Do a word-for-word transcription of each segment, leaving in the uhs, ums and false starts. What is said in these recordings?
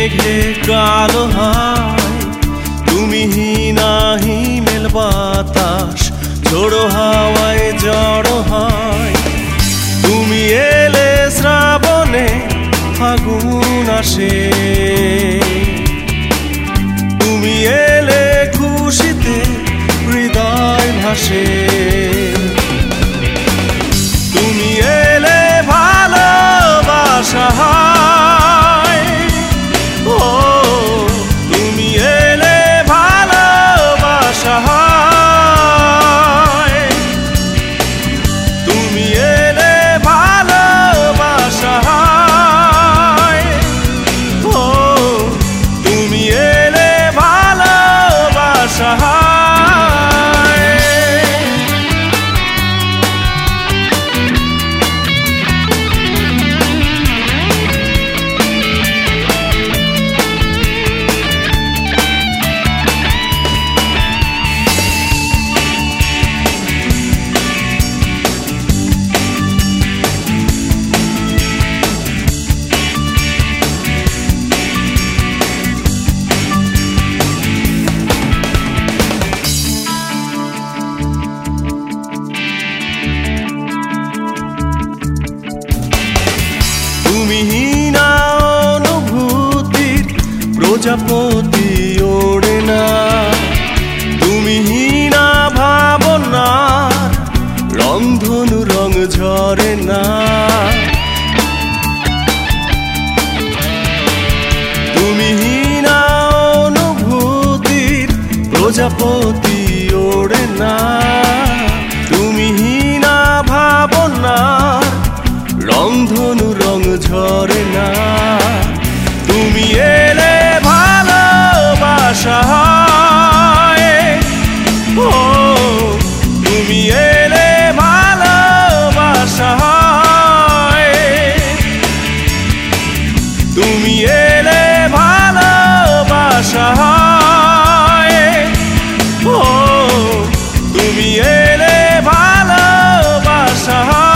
মেঘে কালো হায়, তুমি হীনা হিমেল বাতাস, ঝোড়ো হাওয়ায় জড়ো হয়। তুমি এলে শ্রাবণে ফাগুন আসে, তুমি এলে খুশিতে হৃদয় ভাসে। তুমি এলে ভালোবাসা হয়, ও তুমি এলে ভালোবাসা হয়, তুমি এলে ভালোবাসা হয়, ও তুমি এলে ভালোবাসা হয়। তুমি হীনা অনুভূতির প্রজাপতি ওড়ে না, তুমি হীনা ভাবনার রংধনু রং ঝরে না। তুমি হীনা অনুভূতির প্রজাপতি ওড়ে না, তুমি হীনা ভাবনার রংধনু রং ঝরে না। তুমি এলে ভালোবাসা হয়, ও তুমি এলে ভালোবাসা হয়, তুমি এলে ভালোবাসা হয়, ও তুমি এলে ভালোবাসা হয়।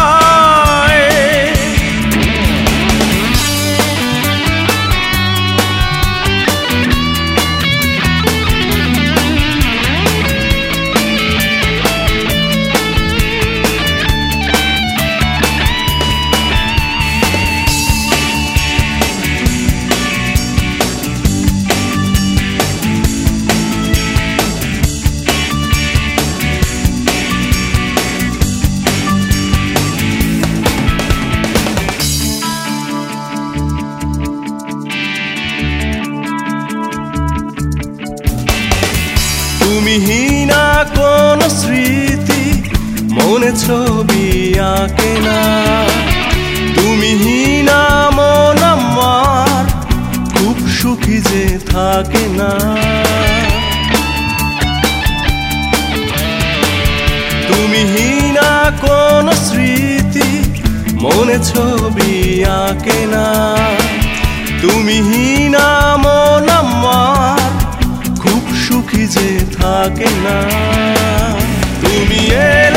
তুমি হীনা কোন স্মৃতি মনে ছবি আঁকে না, তুমি হীনা মন আমার খুব সুখী যে থাকে না। তুমি হীনা কোন স্মৃতি মনে ছবি আঁকে না, তুমি হীনা মন আমার খুব সুখী যে থাকে না। তুমি